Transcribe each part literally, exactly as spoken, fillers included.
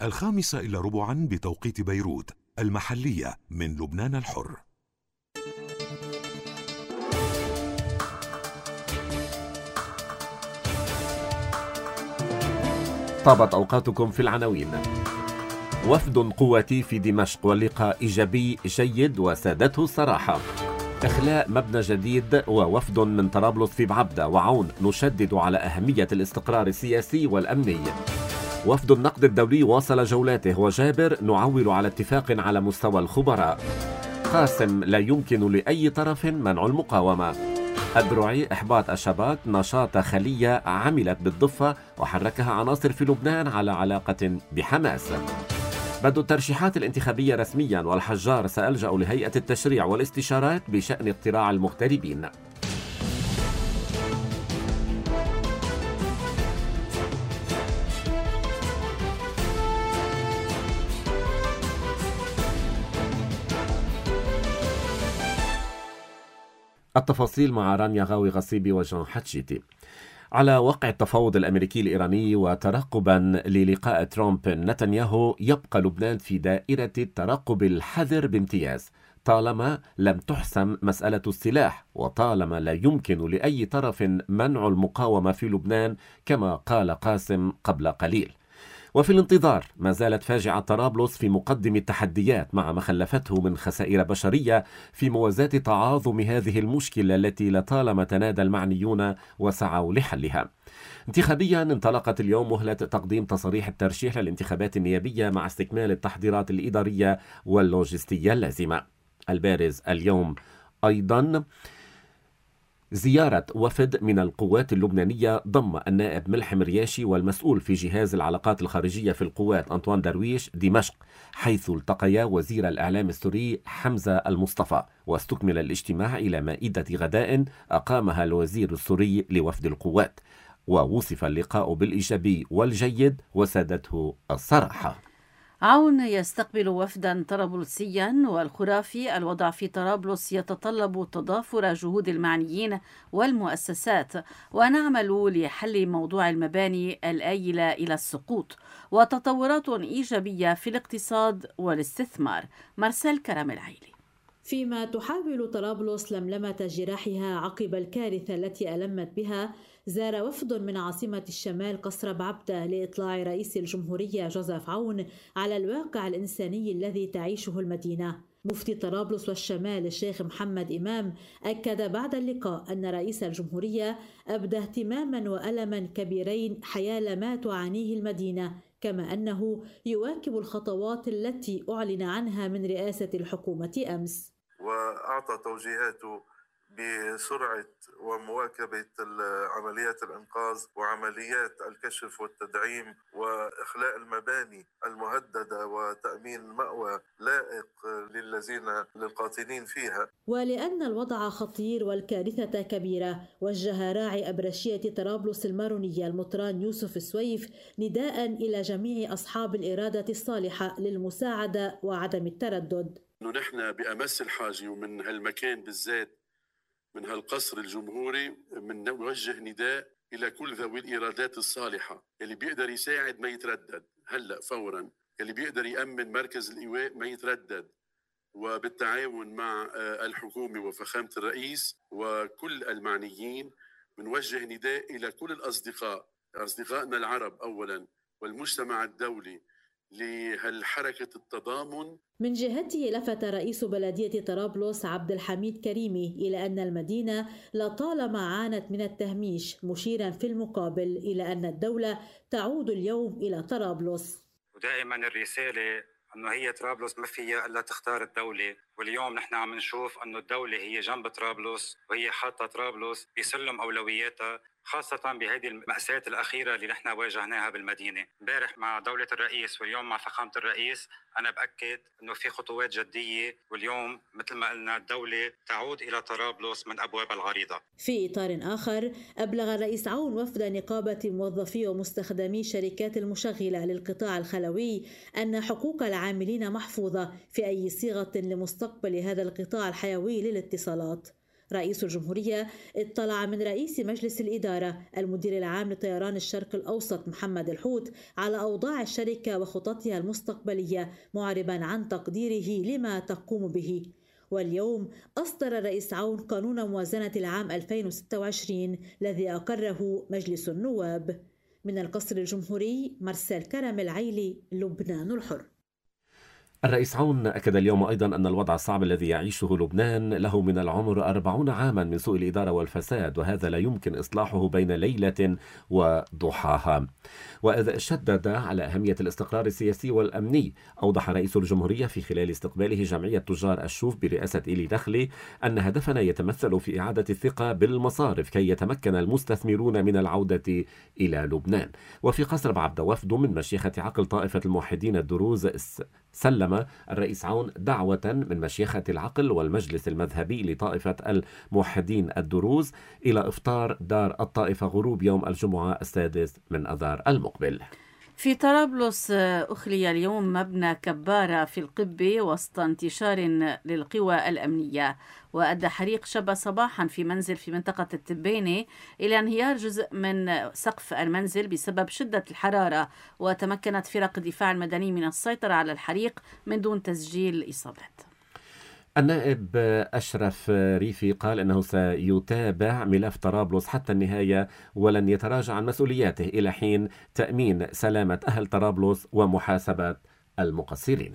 الخامسة إلا ربعا بتوقيت بيروت المحلية من لبنان الحر. طابت أوقاتكم في العناوين. وفد قواتي في دمشق واللقاء إيجابي جيد وسادته الصراحة. إخلاء مبنى جديد ووفد من طرابلس في بعبدة وعون نشدد على أهمية الاستقرار السياسي والأمني. وفد النقد الدولي واصل جولاته وجابر نعول على اتفاق على مستوى الخبراء. قاسم لا يمكن لأي طرف منع المقاومة. الدروعي إحباط الشباك نشاط خلية عملت بالضفة وحركها عناصر في لبنان على علاقة بحماس. بدء الترشيحات الانتخابية رسميا والحجار سألجأ لهيئة التشريع والاستشارات بشأن اقتراع المغتربين. التفاصيل مع رانيا غاوي غصيبي وجان حتشيتي. على وقع التفاوض الأمريكي الإيراني وترقبا للقاء ترامب نتنياهو، يبقى لبنان في دائرة الترقب الحذر بامتياز طالما لم تحسم مسألة السلاح وطالما لا يمكن لأي طرف منع المقاومة في لبنان كما قال قاسم قبل قليل. وفي الانتظار ما زالت فاجعة طرابلس في مقدم التحديات مع ما خلفته من خسائر بشرية في موازاة تعاظم هذه المشكلة التي لطالما تنادى المعنيون وسعوا لحلها. انتخابيا انطلقت اليوم مهلة تقديم تصاريح الترشيح للانتخابات النيابية مع استكمال التحضيرات الإدارية واللوجستية اللازمة. البارز اليوم أيضا زيارة وفد من القوات اللبنانية ضم النائب ملحم رياشي والمسؤول في جهاز العلاقات الخارجية في القوات أنطوان درويش دمشق، حيث التقيا وزير الإعلام السوري حمزة المصطفى، واستكمل الاجتماع إلى مائدة غداء أقامها الوزير السوري لوفد القوات، ووصف اللقاء بالإيجابي والجيد وسادته الصراحة. عون يستقبل وفدا طرابلسيا، والخرافي الوضع في طرابلس يتطلب تضافر جهود المعنيين والمؤسسات، ونعمل لحل موضوع المباني الآيلة إلى السقوط وتطورات إيجابية في الاقتصاد والاستثمار. مرسل كرم العيلي. فيما تحاول طرابلس لملمة جراحها عقب الكارثة التي ألمت بها، زار وفد من عاصمة الشمال قصر بعبدة لإطلاع رئيس الجمهورية جوزيف عون على الواقع الإنساني الذي تعيشه المدينة. مفتي طرابلس والشمال الشيخ محمد إمام أكد بعد اللقاء أن رئيس الجمهورية أبدى اهتماما وألما كبيرين حيال ما تعانيه المدينة، كما أنه يواكب الخطوات التي أعلن عنها من رئاسة الحكومة أمس. وأعطى توجيهاته بسرعة ومواكبة عمليات الإنقاذ وعمليات الكشف والتدعيم وإخلاء المباني المهددة وتأمين مأوى لائق للذين للقاطنين فيها. ولأن الوضع خطير والكارثة كبيرة، وجه راعي أبرشية طرابلس المارونية المطران يوسف السويف نداء إلى جميع أصحاب الإرادة الصالحة للمساعدة وعدم التردد. نحن بأمس الحاجة، ومن هالمكان بالذات من هالقصر الجمهوري من نوجه نداء إلى كل ذوي الإرادات الصالحة اللي بيقدر يساعد ما يتردد هلأ فورا، اللي بيقدر يأمن مركز الإيواء ما يتردد، وبالتعاون مع الحكومة وفخامة الرئيس وكل المعنيين بنوجه نداء إلى كل الأصدقاء أصدقائنا العرب أولا والمجتمع الدولي لهالحركة التضامن. من جهته لفت رئيس بلدية طرابلس عبد الحميد كريمي إلى أن المدينة لطالما عانت من التهميش، مشيرا في المقابل إلى أن الدولة تعود اليوم إلى طرابلس. ودائما الرسالة أنه هي طرابلس ما فيها إلا تختار الدولة، واليوم نحن عم نشوف أنه الدولة هي جنب طرابلس وهي حاطة طرابلس بسلم أولوياتها، خاصة بهذه المأساة الأخيرة اللي نحن واجهناها بالمدينة. امبارح مع دولة الرئيس واليوم مع فخامة الرئيس أنا بأكد أنه في خطوات جدية، واليوم مثل ما قلنا الدولة تعود إلى طرابلس من أبوابها العريضة. في إطار آخر، أبلغ الرئيس عون وفد نقابة موظفي ومستخدمي الشركات المشغلة للقطاع الخلوي أن حقوق العاملين محفوظة في أي صيغة لمستقبل هذا القطاع الحيوي للاتصالات. رئيس الجمهورية اطلع من رئيس مجلس الإدارة المدير العام لطيران الشرق الأوسط محمد الحوت على أوضاع الشركة وخططها المستقبلية، معربا عن تقديره لما تقوم به. واليوم أصدر الرئيس عون قانون موازنة العام ألفين وستة وعشرين الذي أقره مجلس النواب. من القصر الجمهوري مرسال كرم العيلي، لبنان الحر. الرئيس عون أكد اليوم أيضا أن الوضع الصعب الذي يعيشه لبنان له من العمر أربعون عاما من سوء الإدارة والفساد، وهذا لا يمكن إصلاحه بين ليلة وضحاها. وإذ شدد على أهمية الاستقرار السياسي والأمني، أوضح رئيس الجمهورية في خلال استقباله جمعية تجار الشوف برئاسة إيلي دخلي أن هدفنا يتمثل في إعادة الثقة بالمصارف كي يتمكن المستثمرون من العودة إلى لبنان. وفي قصر بعبدة وفد من مشيخة عقل طائفة الموحدين الدروز سلم الرئيس عون دعوة من مشيخة العقل والمجلس المذهبي لطائفة الموحدين الدروز إلى إفطار دار الطائفة غروب يوم الجمعة السادس من أذار المقبل. في طرابلس أخلي اليوم مبنى كبارة في القبة وسط انتشار للقوى الأمنية، وأدى حريق شب صباحا في منزل في منطقة التبينة إلى انهيار جزء من سقف المنزل بسبب شدة الحرارة، وتمكنت فرق الدفاع المدني من السيطرة على الحريق من دون تسجيل إصابات. النائب أشرف ريفي قال أنه سيتابع ملف طرابلس حتى النهاية ولن يتراجع عن مسؤولياته إلى حين تأمين سلامة أهل طرابلس ومحاسبة المقصرين.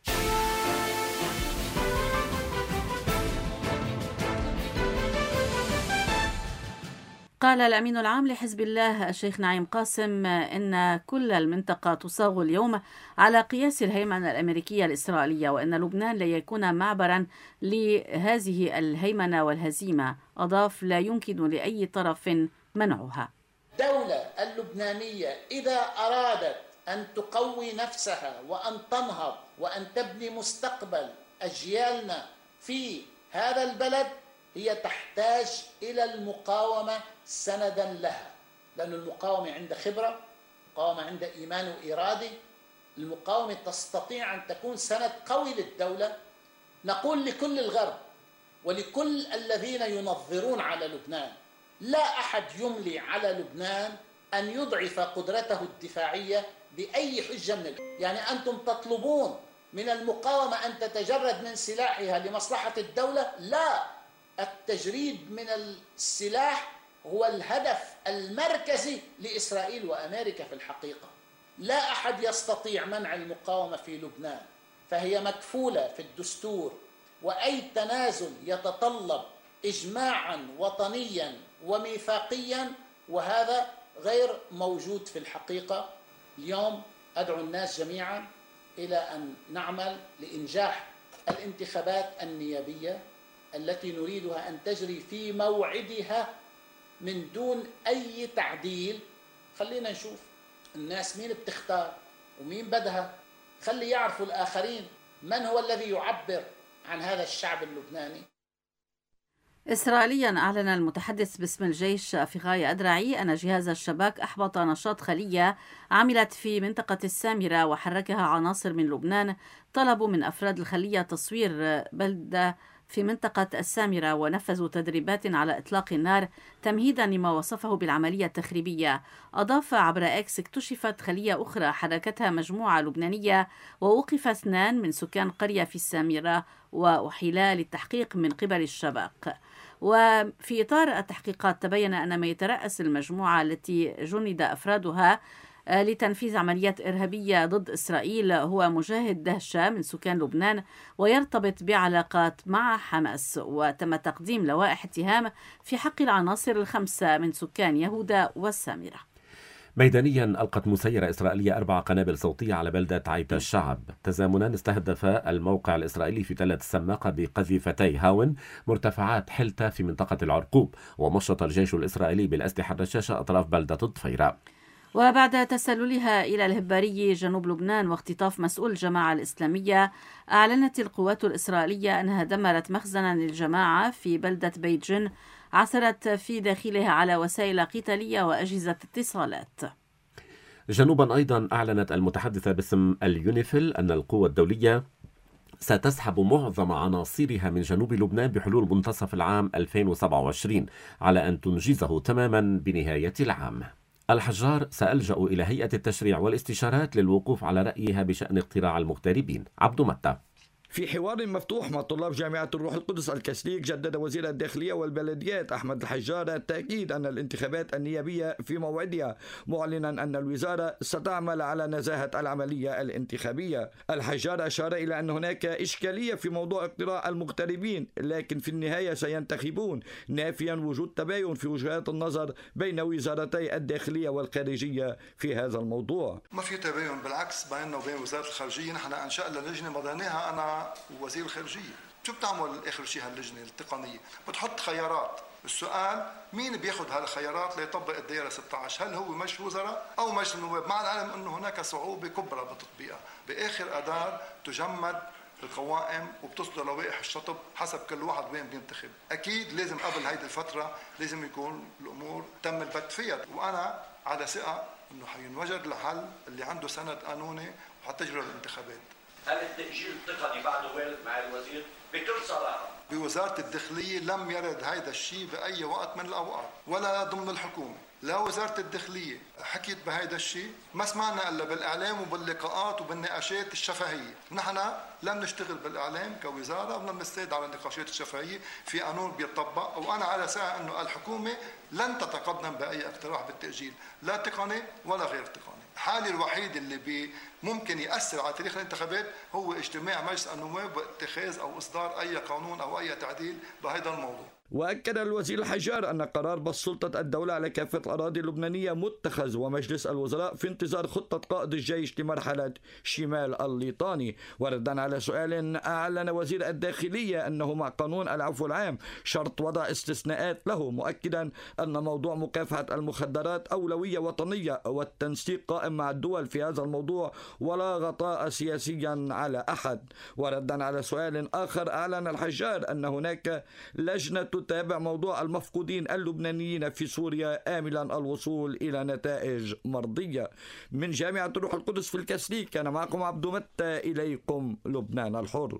قال الأمين العام لحزب الله الشيخ نعيم قاسم إن كل المنطقة تصاغ اليوم على قياس الهيمنة الأمريكية الإسرائيلية، وإن لبنان لا يكون معبرا لهذه الهيمنة والهزيمة. أضاف: لا يمكن لأي طرف منعها. الدولة اللبنانية إذا أرادت أن تقوي نفسها وأن تنهض وأن تبني مستقبل أجيالنا في هذا البلد، هي تحتاج إلى المقاومة سندا لها، لأن المقاومة عند خبرة، المقاومة عند إيمان وإرادة، المقاومة تستطيع أن تكون سند قوي للدولة. نقول لكل الغرب ولكل الذين ينظرون على لبنان: لا أحد يملي على لبنان أن يضعف قدرته الدفاعية بأي حجة من الحجة. يعني أنتم تطلبون من المقاومة أن تتجرد من سلاحها لمصلحة الدولة؟ لا، التجريد من السلاح هو الهدف المركزي لإسرائيل وأمريكا في الحقيقة. لا أحد يستطيع منع المقاومة في لبنان، فهي مكفولة في الدستور، وأي تنازل يتطلب إجماعا وطنيا وميثاقيا، وهذا غير موجود في الحقيقة. اليوم أدعو الناس جميعا إلى أن نعمل لإنجاح الانتخابات النيابية التي نريدها أن تجري في موعدها من دون أي تعديل. خلينا نشوف الناس مين بتختار ومين بدها، خلي يعرفوا الآخرين من هو الذي يعبر عن هذا الشعب اللبناني. إسرائيليا أعلن المتحدث باسم الجيش أفيغاي أدرعي أن جهاز الشباك أحبط نشاط خلية عملت في منطقة السامرة وحركها عناصر من لبنان. طلبوا من أفراد الخلية تصوير بلدة في منطقة السامرة ونفذوا تدريبات على إطلاق النار تمهيدا لما وصفه بالعملية التخريبية. أضاف: عبر إكس اكتشفت خلية أخرى حركتها مجموعة لبنانية ووقف اثنان من سكان قرية في السامرة وأحيلا للتحقيق من قبل الشباك. وفي إطار التحقيقات تبين أن ما يترأس المجموعة التي جند أفرادها لتنفيذ عمليات إرهابية ضد إسرائيل هو مجاهد دهشة من سكان لبنان ويرتبط بعلاقات مع حماس. وتم تقديم لوائح اتهام في حق العناصر الخمسة من سكان يهودا والسامرة. ميدانيا ألقت مسيرة إسرائيلية أربع قنابل صوتية على بلدة عيت الشعب. تزامنا استهدف الموقع الإسرائيلي في تلة السماقة بقذيفتي هاون مرتفعات حلتة في منطقة العرقوب، ومشط الجيش الإسرائيلي بالأسلحة الرشاشة أطراف بلدة الطفيرة. وبعد تسللها إلى الهباري جنوب لبنان واختطاف مسؤول الجماعة الإسلامية، أعلنت القوات الإسرائيلية أنها دمرت مخزنا للجماعة في بلدة بيت جن عثرت في داخلها على وسائل قتالية وأجهزة اتصالات. جنوبا أيضا أعلنت المتحدثة باسم اليونيفيل أن القوة الدولية ستسحب معظم عناصرها من جنوب لبنان بحلول منتصف العام ألفين وسبعة وعشرين على أن تنجزه تماما بنهاية العام. الحجار سألجأ إلى هيئة التشريع والاستشارات للوقوف على رأيها بشأن اقتراع المغتربين. عبد متى. في حوار مفتوح مع طلاب جامعة الروح القدس الكاثوليك، جدد وزير الداخلية والبلديات أحمد الحجار التأكيد أن الانتخابات النيابية في موعدها، معلنا أن الوزارة ستعمل على نزاهة العملية الانتخابية. الحجار أشار إلى أن هناك إشكالية في موضوع اقتراع المغتربين، لكن في النهاية سينتخبون، نافيا وجود تباين في وجهات النظر بين وزارتي الداخلية والخارجية في هذا الموضوع. ما في تباين، بالعكس بيننا وبين وزارة الخارجية نحن أنشأنا لجنة مضانيها أنا ووزير الخارجية. شو بتعمل آخر شيء هاللجنة التقنية؟ بتحط خيارات. السؤال مين بياخذ هالخيارات ليطبق الدائرة ستة عشر؟ هل هو مجلس وزراء أو مجلس النواب؟ مع العلم أنه هناك صعوبة كبرى بتطبيقها. بآخر أدار تجمد القوائم وبتصدر لوائح الشطب حسب كل واحد وين بينتخب. أكيد لازم قبل هيدي الفترة لازم يكون الأمور تم البت فيها، وأنا على ثقة أنه حينوجد الحل اللي عنده سند قانوني وحتجرى الانتخابات. هل التأجيل التقني بعده وارد مع الوزير؟ بكل صراحة بوزارة الداخلية لم يرد هذا الشيء بأي وقت من الأوقات ولا ضمن الحكومة. لا وزارة الداخلية حكيت بهذا الشيء، ما سمعنا إلا بالإعلام وباللقاءات وبالنقاشات الشفهية. نحن لم نشتغل بالإعلام كوزارة ولم نستند على النقاشات الشفهية، في قانون بيطبق، وأنا على ثقة أنه الحكومة لن تتقدم بأي اقتراح بالتأجيل، لا تقني ولا غير تقني. الحالة الوحيدة اللي بي ممكن يأثر على تاريخ الانتخابات هو اجتماع مجلس النواب واتخاذ أو إصدار أي قانون أو أي تعديل بهذا الموضوع. وأكد الوزير الحجار أن قرار بسط سلطة الدولة على كافة الأراضي اللبنانية متخذ، ومجلس الوزراء في انتظار خطة قائد الجيش لمرحلة شمال الليطاني. وردا على سؤال، أعلن وزير الداخلية أنه مع قانون العفو العام شرط وضع استثناءات له، مؤكدا أن موضوع مكافحة المخدرات أولوية وطنية والتنسيق قائم مع الدول في هذا الموضوع ولا غطاء سياسيا على أحد. وردا على سؤال آخر، أعلن الحجار أن هناك لجنة تتابع موضوع المفقودين اللبنانيين في سوريا، آملا الوصول إلى نتائج مرضية. من جامعة الروح القدس في الكاثوليك كان معكم عبد متى، إليكم لبنان الحر.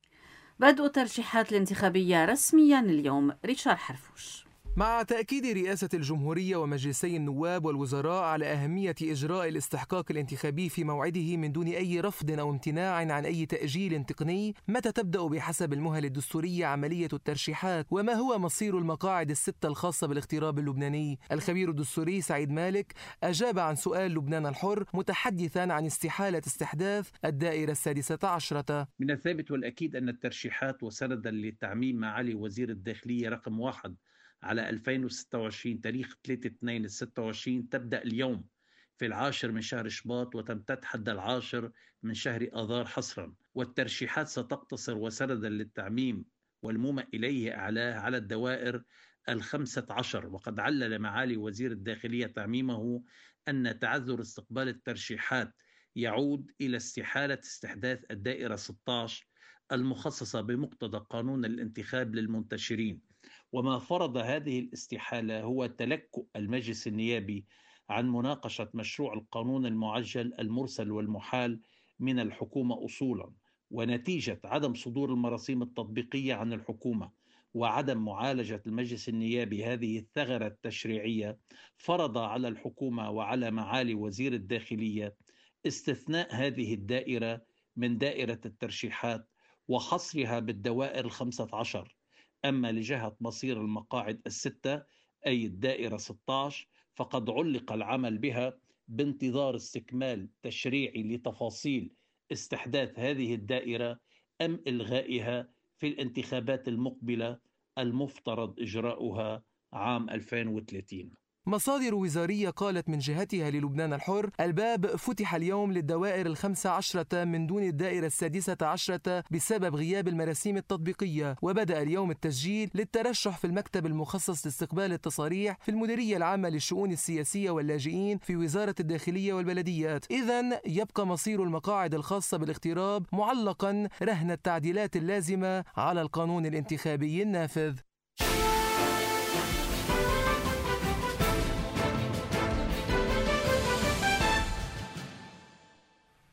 بدء الترشيحات الانتخابية رسميا اليوم. ريتشارد حرفوش. مع تأكيد رئاسة الجمهورية ومجلسي النواب والوزراء على أهمية إجراء الاستحقاق الانتخابي في موعده من دون أي رفض أو امتناع عن أي تأجيل تقني، متى تبدأ بحسب المهل الدستورية عملية الترشيحات؟ وما هو مصير المقاعد الستة الخاصة بالاغتراب اللبناني؟ الخبير الدستوري سعيد مالك أجاب عن سؤال لبنان الحر متحدثا عن استحالة استحداث الدائرة السادسة عشرة. من الثابت والأكيد أن الترشيحات، وسندا للتعميم معالي وزير الداخلية رقم واحد على ألفين وستة وعشرين تاريخ ثلاثة اثنين ستة وعشرين، تبدأ اليوم في العاشر من شهر شباط وتمتد حد العاشر من شهر آذار حصرا. والترشيحات ستقتصر وسندا للتعميم والمومأ إليه أعلاه على الدوائر الخمسة عشر. وقد علل معالي وزير الداخلية تعميمه أن تعذر استقبال الترشيحات يعود إلى استحالة استحداث الدائرة ستة عشر المخصصة بمقتضى قانون الانتخاب للمنتشرين. وما فرض هذه الاستحالة هو تلكؤ المجلس النيابي عن مناقشة مشروع القانون المعجل المرسل والمحال من الحكومة أصولا، ونتيجة عدم صدور المراسيم التطبيقية عن الحكومة وعدم معالجة المجلس النيابي هذه الثغرة التشريعية، فرض على الحكومة وعلى معالي وزير الداخلية استثناء هذه الدائرة من دائرة الترشيحات وحصرها بالدوائر الخمسة عشر. أما لجهة مصير المقاعد الستة أي الدائرة ستة عشر فقد علق العمل بها بانتظار استكمال تشريعي لتفاصيل استحداث هذه الدائرة أم إلغائها في الانتخابات المقبلة المفترض إجراؤها عام ألفين وثلاثين. مصادر وزارية قالت من جهتها للبنان الحر: الباب فتح اليوم للدوائر الخمسة عشرة من دون الدائرة السادسة عشرة بسبب غياب المراسيم التطبيقية، وبدأ اليوم التسجيل للترشح في المكتب المخصص لاستقبال التصاريح في المديرية العامة للشؤون السياسية واللاجئين في وزارة الداخلية والبلديات. إذن يبقى مصير المقاعد الخاصة بالاغتراب معلقا رهن التعديلات اللازمة على القانون الانتخابي النافذ.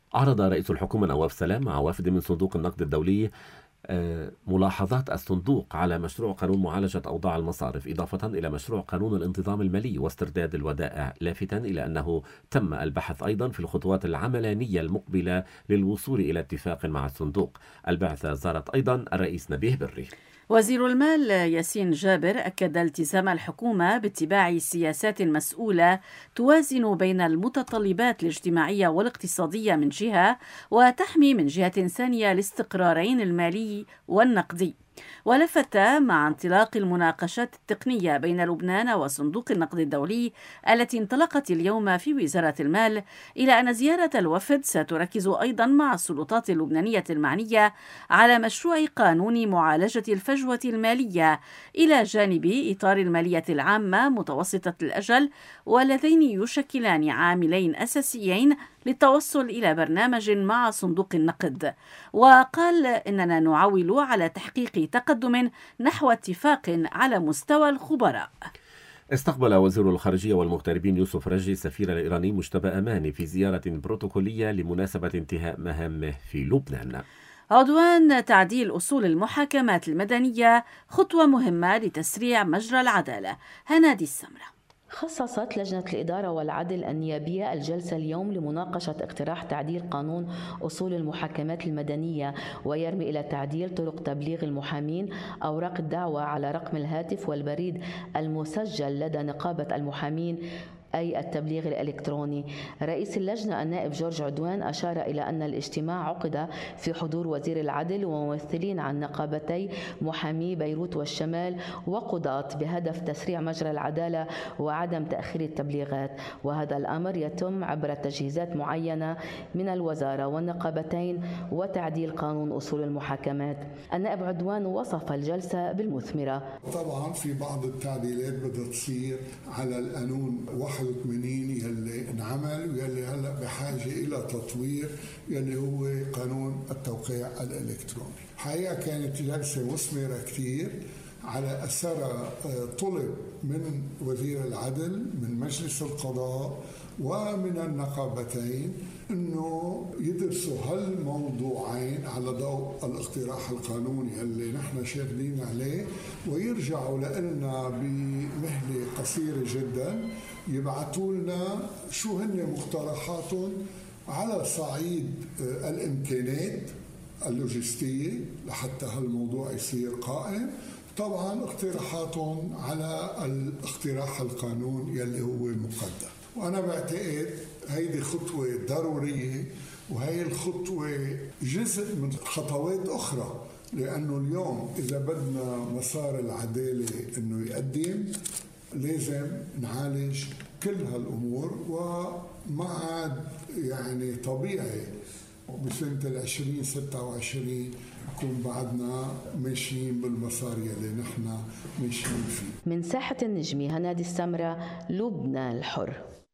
عرض رئيس الحكومة نواف سلام مع وفد من صندوق النقد الدولي ملاحظات الصندوق على مشروع قانون معالجة أوضاع المصارف، إضافة إلى مشروع قانون الانتظام المالي واسترداد الودائع، لافتا إلى أنه تم البحث أيضا في الخطوات العملانية المقبلة للوصول إلى اتفاق مع الصندوق. البعثة زارت أيضا الرئيس نبيه بري. وزير المال ياسين جابر أكد التزام الحكومة باتباع سياسات مسؤولة توازن بين المتطلبات الاجتماعية والاقتصادية من جهة، وتحمي من جهة ثانية الاستقرارين المالي والنقدي. ولفت مع انطلاق المناقشات التقنية بين لبنان وصندوق النقد الدولي التي انطلقت اليوم في وزارة المال إلى أن زيارة الوفد ستركز أيضا مع السلطات اللبنانية المعنية على مشروع قانون معالجة الفجوة المالية إلى جانب إطار المالية العامة متوسطة الأجل، واللذين يشكلان عاملين أساسيين للتوصل إلى برنامج مع صندوق النقد. وقال إننا نعول على تحقيق تقدم نحو اتفاق على مستوى الخبراء. استقبل وزير الخارجية والمغتربين يوسف رجي السفير الإيراني مجتبى أماني في زيارة بروتوكولية لمناسبة انتهاء مهامه في لبنان. عدوان تعديل أصول المحاكمات المدنية خطوة مهمة لتسريع مجرى العدالة. هنادي السمرة. خصصت لجنة الإدارة والعدل النيابية الجلسة اليوم لمناقشة اقتراح تعديل قانون أصول المحاكمات المدنية، ويرمي إلى تعديل طرق تبليغ المحامين أوراق الدعوة على رقم الهاتف والبريد المسجل لدى نقابة المحامين، أي التبليغ الإلكتروني. رئيس اللجنة النائب جورج عدوان أشار إلى أن الاجتماع عقد في حضور وزير العدل وممثلين عن نقابتي محامي بيروت والشمال وقضاة بهدف تسريع مجرى العدالة وعدم تأخير التبليغات، وهذا الأمر يتم عبر تجهيزات معينة من الوزارة والنقابتين وتعديل قانون أصول المحاكمات. النائب عدوان وصف الجلسة بالمثمرة. طبعا في بعض التعديلات بدها تصير على القانون واحد وثمانين يلي انعمل ويلي هلا بحاجه الى تطوير، يلي هو قانون التوقيع الالكتروني. حقيقه كانت جلسه مثمره كثير، على اثرها طلب من وزير العدل من مجلس القضاء ومن النقابتين انه يدرسوا هالموضوعين على ضوء الاقتراح القانوني اللي نحن شاغلين عليه، ويرجعوا لنا بمهله قصيره جدا يبعثوا لنا شو هن مقترحاتهم على صعيد الامكانات اللوجستيه لحتى هالموضوع يصير قائم، طبعا اقتراحاتهم على الاقتراح القانون يلي هو مقدم. وانا بعتقد هيدي خطوه ضروريه، وهي الخطوه جزء من خطوات اخرى، لانه اليوم اذا بدنا مسار العداله انه يقدم لازم نعالج كل هالامور، وما عاد يعني طبيعي بسنه العشرين ستة وعشرين نكون بعدنا ماشيين بالمسار يلي نحن ماشيين فيه. من ساحة النجمي هنادي السمرة، لبنان الحر.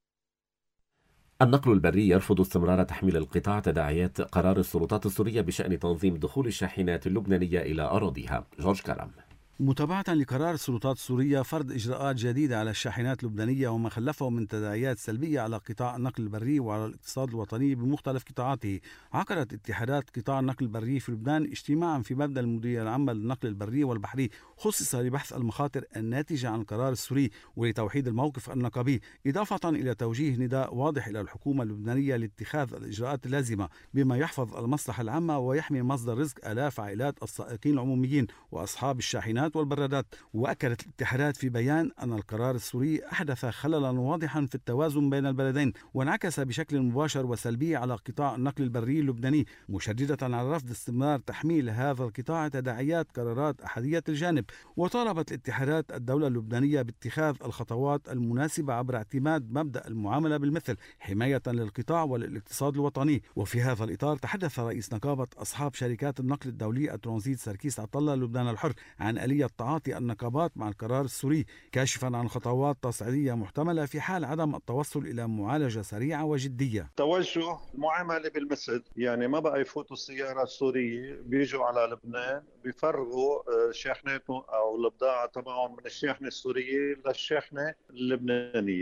النقل البري يرفض استمرار تحميل القطاع تداعيات قرار السلطات السورية بشأن تنظيم دخول الشاحنات اللبنانية إلى أراضيها. جورج كرم. متابعة لقرار السلطات السورية فرض إجراءات جديدة على الشاحنات اللبنانية وما خلفه من تداعيات سلبية على قطاع النقل البري وعلى الاقتصاد الوطني بمختلف قطاعاته، عقدت اتحادات قطاع النقل البري في لبنان اجتماعا في مبنى المديرية العامة للنقل البري والبحري خصص لبحث المخاطر الناتجة عن القرار السوري ولتوحيد الموقف النقابي، إضافة إلى توجيه نداء واضح إلى الحكومة اللبنانية لاتخاذ الإجراءات اللازمة بما يحفظ المصلحة العامة ويحمي مصدر رزق آلاف عائلات السائقين العموميين وأصحاب الشاحنات والبرادات. وأكدت الاتحادات في بيان أن القرار السوري أحدث خللا واضحا في التوازن بين البلدين وانعكس بشكل مباشر وسلبي على قطاع النقل البري اللبناني، مشددة على رفض استمرار تحميل هذا القطاع تداعيات قرارات أحادية الجانب. وطالبت الاتحادات الدولة اللبنانية باتخاذ الخطوات المناسبة عبر اعتماد مبدأ المعاملة بالمثل حماية للقطاع وللاقتصاد الوطني. وفي هذا الإطار تحدث رئيس نقابة أصحاب شركات النقل الدولي الترانزيت سركيس عطلة لبنان الحر عن آلية تعاطي النقابات مع القرار السوري، كاشفا عن خطوات تصعيدية محتملة في حال عدم التوصل إلى معالجة سريعة وجدية. توجه المعاملة بالمثل، يعني ما بقى يفوتوا السيارة السورية بيجوا على لبنان بيفرغوا شاحناتهم أو البضاعة تبعهم من الشاحنة السورية للشاحنة اللبنانية.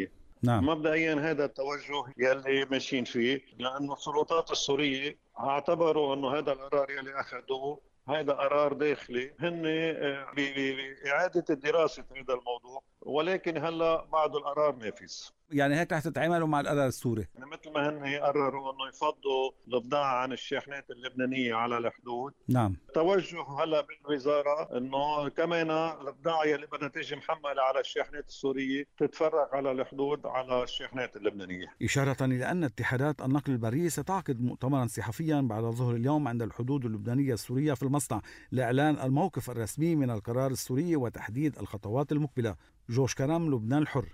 نعم. مبدئيا هذا التوجه يلي ماشيين فيه، لأنه السلطات السورية اعتبروا أنه هذا القرار يلي أخذوه هذا قرار داخلي، هن بإعادة الدراسة هذا الموضوع، ولكن هلا بعد القرار نافذ. يعني هيك رح تتعاملوا مع القرار السوري؟ يعني مثل ما هن قرروا انه يفضوا البضاعة عن الشاحنات اللبنانية على الحدود. نعم. توجه هلا بالوزارة انه كمان البضاعة اللي بدها تيجي محملة على الشاحنات السورية تتفرق على الحدود على الشاحنات اللبنانية. إشارة إلى أن اتحادات النقل البري ستعقد مؤتمرا صحفيا بعد ظهر اليوم عند الحدود اللبنانية السورية في المصنع لإعلان الموقف الرسمي من القرار السوري وتحديد الخطوات المقبلة. جوش كرم، لبنان الحر.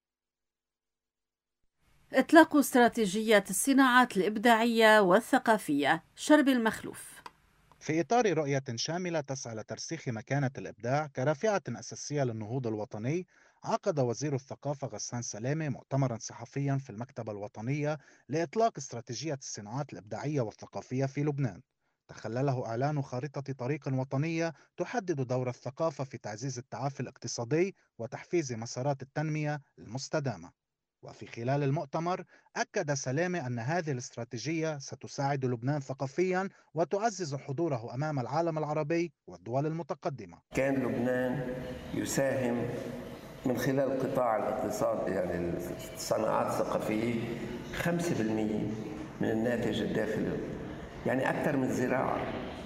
إطلاق استراتيجية الصناعات الإبداعية والثقافية. شرب المخلوف. في إطار رؤية شاملة تسعى لترسيخ مكانة الإبداع كرافعة أساسية للنهوض الوطني، عقد وزير الثقافة غسان سلامة مؤتمرا صحفيا في المكتبة الوطنية لإطلاق استراتيجية الصناعات الإبداعية والثقافية في لبنان، تخلله إعلان خارطة طريق وطنية تحدد دور الثقافة في تعزيز التعافي الاقتصادي وتحفيز مسارات التنمية المستدامة. وفي خلال المؤتمر أكد سلامة أن هذه الاستراتيجية ستساعد لبنان ثقافيا وتعزز حضوره أمام العالم العربي والدول المتقدمة. كان لبنان يساهم من خلال قطاع الاقتصاد يعني الصناعات الثقافية خمسة بالمئة من الناتج الداخلي، يعني أكثر من الزراعة.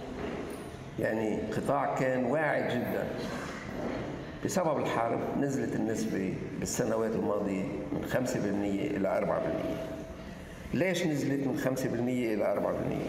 يعني قطاع كان واعد جدا. بسبب الحرب نزلت النسبة بالسنوات الماضية من خمسة بالمئة إلى أربعة بالمئة. ليش نزلت من خمسة بالمئة إلى أربعة بالمئة؟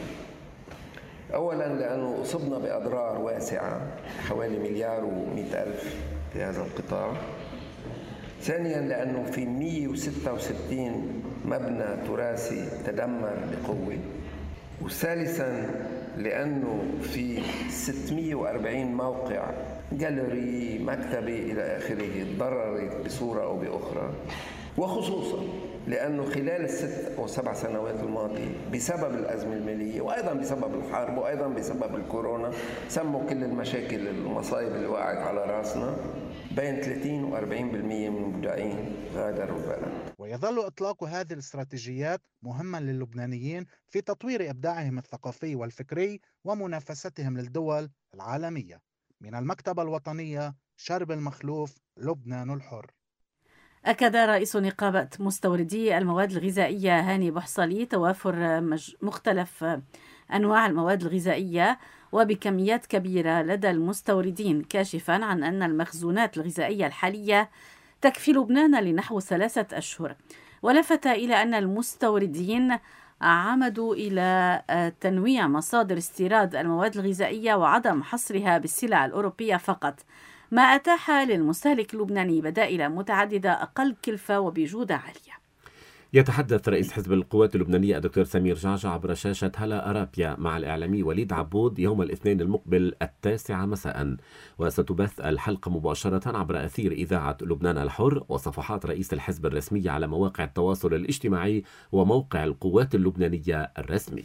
أولاً لأنه أصبنا بأضرار واسعة حوالي مليار ومئة ألف في هذا القطاع. ثانياً لأنه في مئة وستة وستين مبنى تراثي تدمر بقوة. وثالثاً لأنه في ستمئة وأربعين موقع جاليري مكتبة إلى آخره تضررت بصورة أو بأخرى، وخصوصا لأنه خلال الست أو سبع سنوات الماضية بسبب الأزمة المالية وأيضا بسبب الحرب وأيضا بسبب الكورونا سموا كل المشاكل المصايب اللي وقعت على راسنا بين ثلاثين وأربعين بالمئة من المبدعين غادروا البلد. ويظل إطلاق هذه الاستراتيجيات مهما للبنانيين في تطوير إبداعهم الثقافي والفكري ومنافستهم للدول العالمية. من المكتبة الوطنية، شرب المخلوف، لبنان الحر. أكد رئيس نقابة مستوردي المواد الغذائية هاني بحصلي توافر مختلف أنواع المواد الغذائية وبكميات كبيرة لدى المستوردين، كاشفا عن أن المخزونات الغذائية الحالية تكفي لبنان لنحو ثلاثة أشهر. ولفت إلى أن المستوردين عمدوا إلى تنويع مصادر استيراد المواد الغذائية وعدم حصرها بالسلع الأوروبية فقط، ما أتاح للمستهلك اللبناني بدائل متعددة أقل كلفة وبجودة عالية. يتحدث رئيس حزب القوات اللبنانية الدكتور سمير جعجع عبر شاشة هلا أرابيا مع الإعلامي وليد عبود يوم الاثنين المقبل التاسعة مساء، وستبث الحلقة مباشرة عبر أثير إذاعة لبنان الحر وصفحات رئيس الحزب الرسمية على مواقع التواصل الاجتماعي وموقع القوات اللبنانية الرسمي.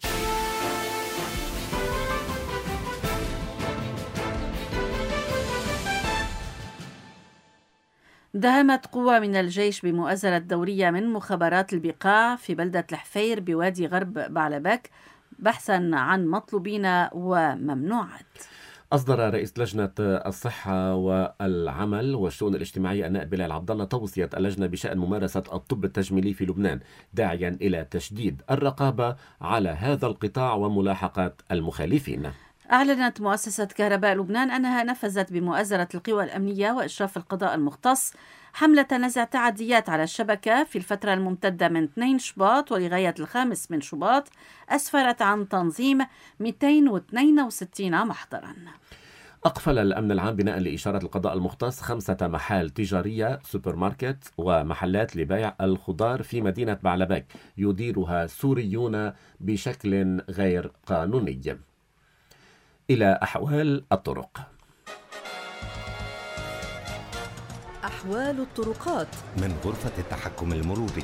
داهمت قوة من الجيش بمؤازرة دورية من مخابرات البقاع في بلدة الحفير بوادي غرب بعلبك بحثا عن مطلوبين وممنوعات. أصدر رئيس لجنة الصحة والعمل والشؤون الاجتماعية النائب بلال عبد الله توصية اللجنة بشأن ممارسة الطب التجميلي في لبنان، داعيا إلى تشديد الرقابة على هذا القطاع وملاحقة المخالفين. أعلنت مؤسسة كهرباء لبنان أنها نفذت بمؤازرة القوى الأمنية وإشراف القضاء المختص حملة نزع تعديات على الشبكة في الفترة الممتدة من اثنين شباط ولغاية الخامس من شباط، أسفرت عن تنظيم مئتين واثنين وستين محضرا. أقفل الأمن العام بناء لإشارة القضاء المختص خمسة محال تجارية سوبر ماركت ومحلات لبيع الخضار في مدينة بعلبك يديرها سوريون بشكل غير قانوني. إلى أحوال الطرق. أحوال الطرقات من غرفة التحكم المروري.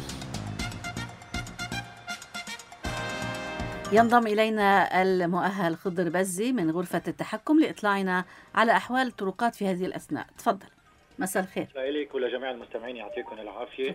ينضم إلينا المؤهل خضر بزي من غرفة التحكم لإطلاعنا على أحوال الطرقات في هذه الأثناء. تفضل. مساء الخير. لك ولجميع المستمعين يعطيكم العافية. شكرا.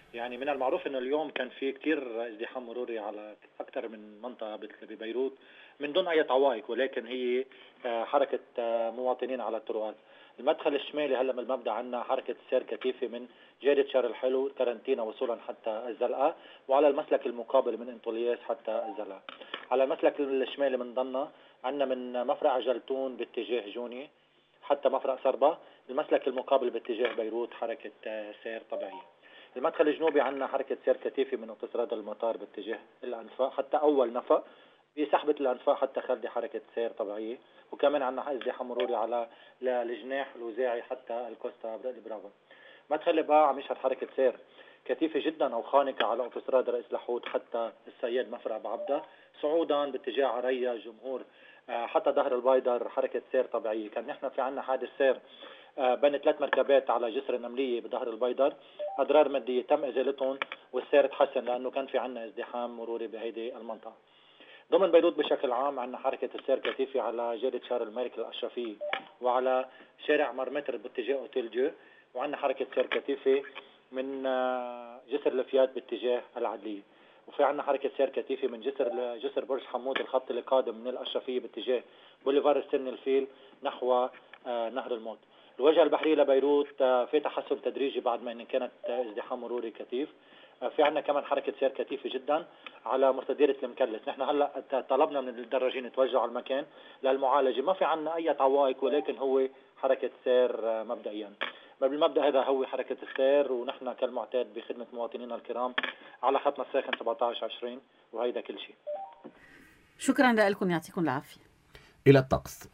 يعني من المعروف أنه اليوم كان في كتير ازدحام مروري على أكثر من منطقة ببيروت من دون أي عوائق، ولكن هي حركة مواطنين على الطرقات. المدخل الشمالي هلا من المبدا عندنا حركه سير كثيفه من جاده شارع الحلو كارنتينا وصولا حتى الزلقه، وعلى المسلك المقابل من انطولياس حتى الزلقه. على المسلك الشمالي من ضنا عندنا من مفرق عجلتون باتجاه جوني حتى مفرق صربه، المسلك المقابل باتجاه بيروت حركه سير طبيعيه. المدخل الجنوبي عندنا حركه سير كثيفه من اوتوستراد المطار باتجاه الانفاق حتى اول نفق، بسحبة الأنفاق حتى خلدي حركة سير طبيعية، وكمان عندنا ازدحام مروري على الجناح الوزاعي حتى الكوستا برافو. مدخل الباع عم يشهد حركة سير كثيفة جدا أو خانقة على أوتوستراد رئيس لحود حتى السيد مفرق بعبدة، صعودا باتجاه عريا جمهور حتى ظهر البيضر حركة سير طبيعية. كان نحن في عنا حادث سير بين ثلاث مركبات على جسر النملية بظهر البيضر، أضرار مادية تم إزالتهم والسير تحسن لأنه كان في عنا ازدحام مروري بهيدي المنطقة. ضمن بيروت بشكل عام عندنا حركة السير كثيفة على جادة شارع الملك الأشرفية وعلى شارع مرمتر باتجاه أوتيل جو، وعندنا حركة سير كثيفة من جسر الفيات باتجاه العدلية، وفي عندنا حركة سير كثيفة من جسر جسر برج حمود الخط القادم من الأشرفية باتجاه بوليفار السن الفيل نحو نهر الموت. الواجهة البحرية لبيروت في تحسن تدريجي بعد ما إن كانت ازدحام مروري كثيف. في عندنا كمان حركة سير كثيفة جدا على مرتديرة المكلس. نحن هلا طلبنا من الدراجين يتوجهوا على المكان للمعالجة، ما في عندنا أي عوائق ولكن هو حركة سير مبدئيا. بالمبدأ هذا هو حركة السير، ونحن كالمعتاد بخدمة مواطنينا الكرام على خطنا الساخن سبعة عشر عشرين، وهيدا كل شيء. شكرا لكم، يعطيكم العافية. إلى الطقس.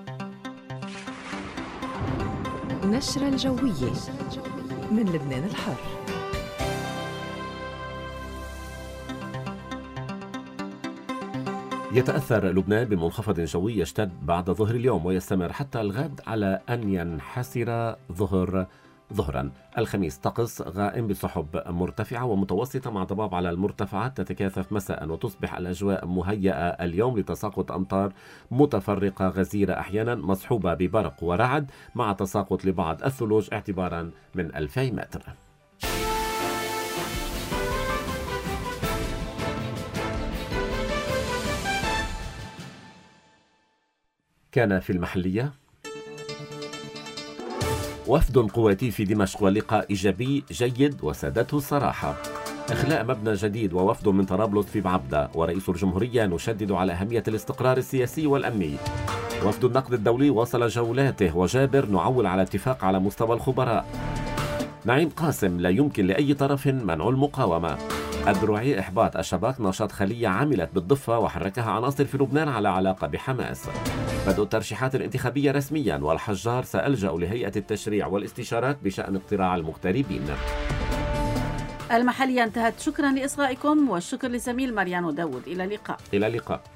نشرة الجوية من لبنان الحر. يتأثر لبنان بمنخفض جوي يشتد بعد ظهر اليوم ويستمر حتى الغد على أن ينحسر ظهر ظهرا الخميس. طقس غائم بسحب مرتفعة ومتوسطة مع ضباب على المرتفعات تتكاثف مساء، وتصبح الأجواء مهيئة اليوم لتساقط أمطار متفرقة غزيرة أحيانا مصحوبة ببرق ورعد مع تساقط لبعض الثلوج اعتبارا من ألفي متر. كان في المحلية وفد قواتي في دمشق ولقاء إيجابي جيد وسادته الصراحة. إخلاء مبنى جديد ووفد من طرابلس في بعبدة، ورئيس الجمهورية نشدد على أهمية الاستقرار السياسي والأمني. وفد النقد الدولي وصل جولاته، وجابر نعول على اتفاق على مستوى الخبراء. نعيم قاسم لا يمكن لأي طرف منع المقاومة. الدروعي إحباط الشباك نشاط خلية عملت بالضفة وحركها عناصر في لبنان على علاقة بحماس. بدء الترشيحات الانتخابية رسميا، والحجار سألجأ لهيئة التشريع والاستشارات بشأن اقتراع المغتربين. المحلية انتهت. شكرا لإصغائكم والشكر لزميل ماريانو داود. إلى اللقاء. إلى اللقاء.